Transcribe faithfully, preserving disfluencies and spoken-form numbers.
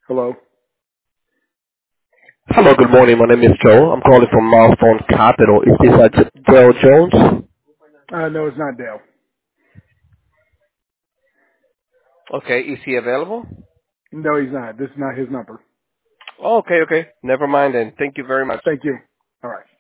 Hello? Hello, good morning. My name is Joe. I'm calling from Milestone Capital. Is this uh, J- Joe Jones? Uh, no, it's not Dale. Okay, is he available? No, he's not. This is not his number. Oh, okay, okay. Never mind then. Thank you very much. Thank you. All right.